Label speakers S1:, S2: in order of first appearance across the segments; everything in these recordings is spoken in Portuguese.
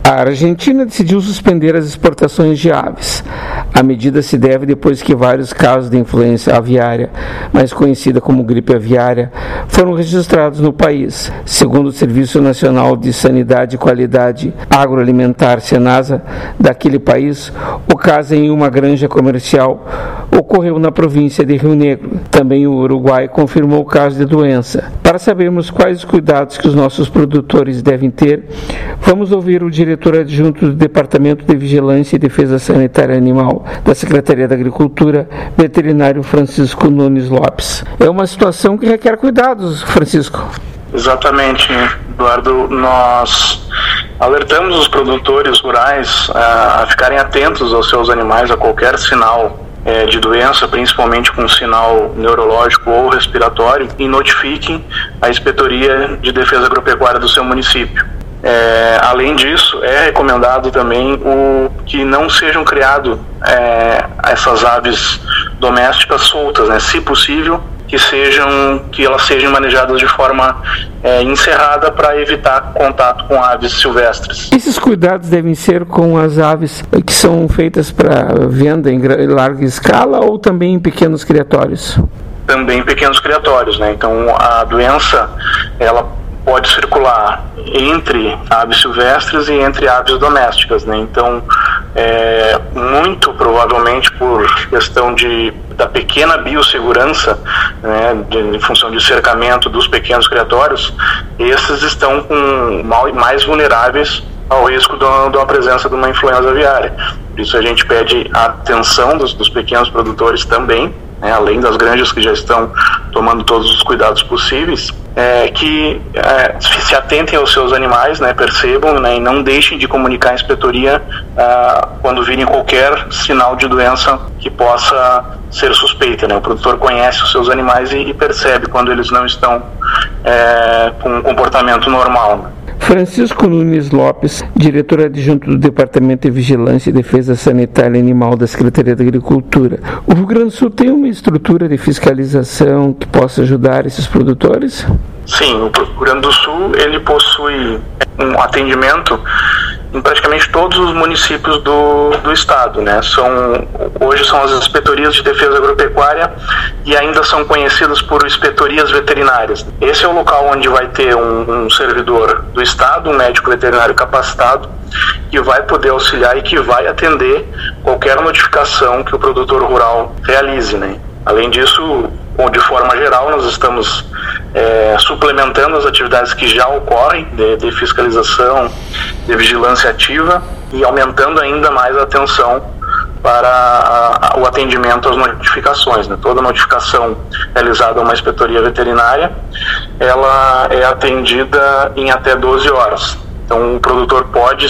S1: A Argentina decidiu suspender as exportações de aves. A medida se deve depois que vários casos de influenza aviária, mais conhecida como gripe aviária, foram registrados no país. Segundo o Serviço Nacional de Sanidade e Qualidade Agroalimentar, SENASA, daquele país, o caso em uma granja comercial ocorreu na província de Rio Negro. Também o Uruguai confirmou o caso de doença. Para sabermos quais os cuidados que os nossos produtores devem ter, vamos ouvir o diretor adjunto do Departamento de Vigilância e Defesa Sanitária Animal da Secretaria da Agricultura, veterinário Francisco Nunes Lopes. É uma situação que requer cuidados, Francisco.
S2: Exatamente, Eduardo. Nós alertamos os produtores rurais a ficarem atentos aos seus animais a qualquer sinal de doença, principalmente com sinal neurológico ou respiratório, e notifiquem a Inspetoria de Defesa Agropecuária do seu município. Além disso, é recomendado também que não sejam criadas essas aves domésticas soltas, né? Se possível, que elas sejam manejadas de forma encerrada para evitar contato com aves silvestres.
S1: Esses cuidados devem ser com as aves que são feitas para venda em larga escala ou também em pequenos criatórios?
S2: Também em pequenos criatórios, né? Então a doença ela pode circular entre aves silvestres e entre aves domésticas, né? Então, muito provavelmente por questão da pequena biossegurança, né, em função de cercamento dos pequenos criatórios, esses estão mais vulneráveis ao risco da presença de uma influenza aviária. Por isso a gente pede a atenção dos pequenos produtores também, né, além das granjas que já estão tomando todos os cuidados possíveis, que se atentem aos seus animais, né, percebam, né, e não deixem de comunicar à inspetoria quando virem qualquer sinal de doença que possa ser suspeita, né. O produtor conhece os seus animais e percebe quando eles não estão com um comportamento normal, né.
S1: Francisco Nunes Lopes, diretor adjunto do Departamento de Vigilância e Defesa Sanitária Animal da Secretaria da Agricultura. O Rio Grande do Sul tem uma estrutura de fiscalização que possa ajudar esses produtores?
S2: Sim, o Rio Grande do Sul ele possui um atendimento em praticamente todos os municípios do estado, né? Hoje são as inspetorias de defesa agropecuária e ainda são conhecidas por inspetorias veterinárias. Esse é o local onde vai ter um servidor do estado, um médico veterinário capacitado, que vai poder auxiliar e que vai atender qualquer notificação que o produtor rural realize, né? Além disso, de forma geral, nós estamos suplementando as atividades que já ocorrem de fiscalização, de vigilância ativa e aumentando ainda mais a atenção para o atendimento às notificações, né? Toda notificação realizada a uma inspetoria veterinária, ela é atendida em até 12 horas. Então o produtor pode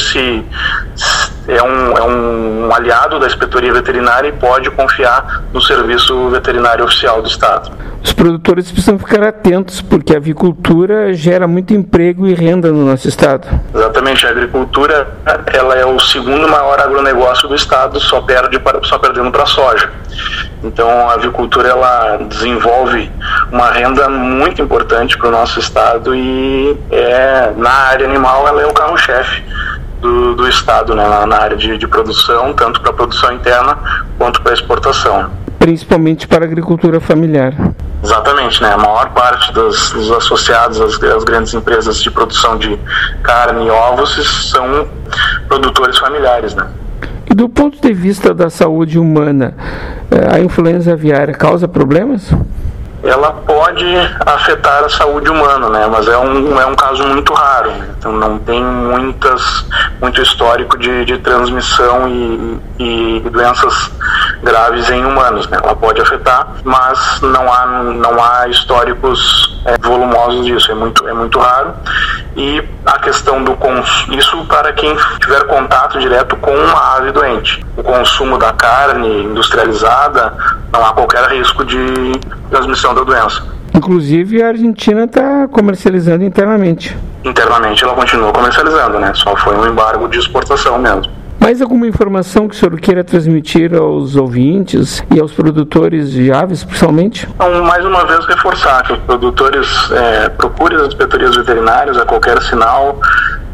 S2: é um aliado da inspetoria veterinária e pode confiar no serviço veterinário oficial do estado.
S1: Os produtores precisam ficar atentos porque a avicultura gera muito emprego e renda no nosso estado.
S2: Exatamente, a agricultura ela é o segundo maior agronegócio do estado, só perdendo para a soja. Então a avicultura ela desenvolve uma renda muito importante para o nosso estado e na área animal ela é o carro-chefe do estado, né, na área de produção, tanto para a produção interna quanto para a exportação.
S1: Principalmente para a agricultura familiar.
S2: Exatamente, né? A maior parte dos associados às grandes empresas de produção de carne e ovos são produtores familiares, né?
S1: E do ponto de vista da saúde humana, a influenza aviária causa problemas?
S2: Ela pode afetar a saúde humana, né? Mas é um caso muito raro, né? Então não tem muito histórico de transmissão e doenças graves em humanos, né? Ela pode afetar, mas não há históricos volumosos disso, é muito raro. E a questão do consumo, isso para quem tiver contato direto com uma ave doente. O consumo da carne industrializada, não há qualquer risco de transmissão da doença.
S1: Inclusive a Argentina está comercializando internamente.
S2: Internamente ela continua comercializando, né? Só foi um embargo de exportação mesmo.
S1: Mais alguma informação que o senhor queira transmitir aos ouvintes e aos produtores de aves, principalmente?
S2: Então, mais uma vez, reforçar que os produtores procurem as inspetorias veterinárias a qualquer sinal,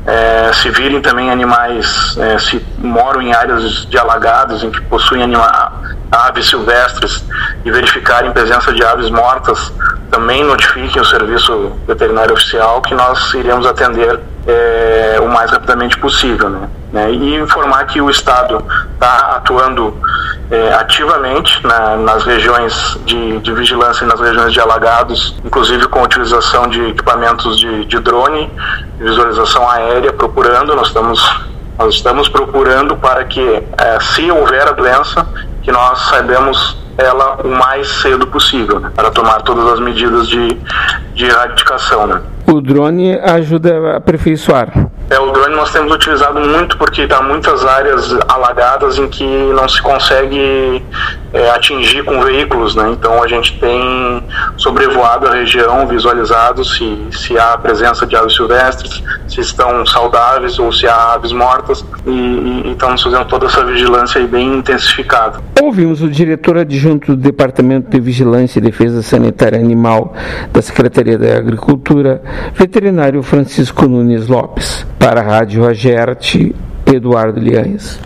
S2: se virem também animais, se moram em áreas de alagados em que possuem aves silvestres e verificarem presença de aves mortas, também notifiquem o serviço veterinário oficial, que nós iremos atender o mais rapidamente possível, né? E informar que o Estado está atuando ativamente nas regiões de vigilância e nas regiões de alagados, inclusive com a utilização de equipamentos de drone, de visualização aérea, nós estamos procurando para que, se houver a doença, que nós saibamos ela o mais cedo possível, né, para tomar todas as medidas de erradicação, né.
S1: O drone ajuda a aperfeiçoar.
S2: O drone nós temos utilizado muito porque está muitas áreas alagadas em que não se consegue atingir com veículos, né? Então a gente tem sobrevoado a região, visualizado se há presença de aves silvestres, se estão saudáveis ou se há aves mortas, e estamos fazendo toda essa vigilância aí bem intensificada.
S1: Ouvimos o diretor adjunto do Departamento de Vigilância e Defesa Sanitária Animal da Secretaria da Agricultura, veterinário Francisco Nunes Lopes. Para a Rádio Agerte, Eduardo Liães.